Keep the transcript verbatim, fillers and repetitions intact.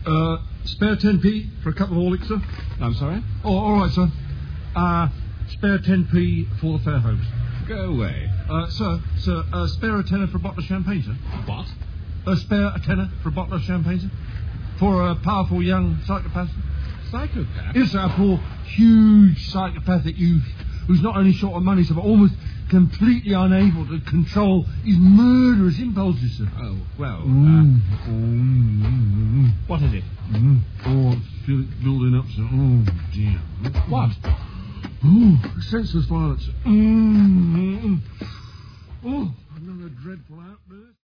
Uh, spare ten p for a cup of Horlicks, sir? I'm sorry? Oh, all right, sir. Uh, spare ten p for the Fairholmes. Go away. Uh, sir, sir, uh, spare a tenner for a bottle of champagne, sir? What? Uh, spare a tenner for a bottle of champagne, sir? For a powerful young psychopath? Psychopath? Yes, sir, a poor, huge psychopathic youth who's not only short of money, sir, but almost completely unable to control his murderous impulses, sir. Oh, well, Mm. uh, Mm. Mm. what is it? Mm. Oh, I feel it building up, sir. Oh, dear. What? Oh, senseless violence. Mm.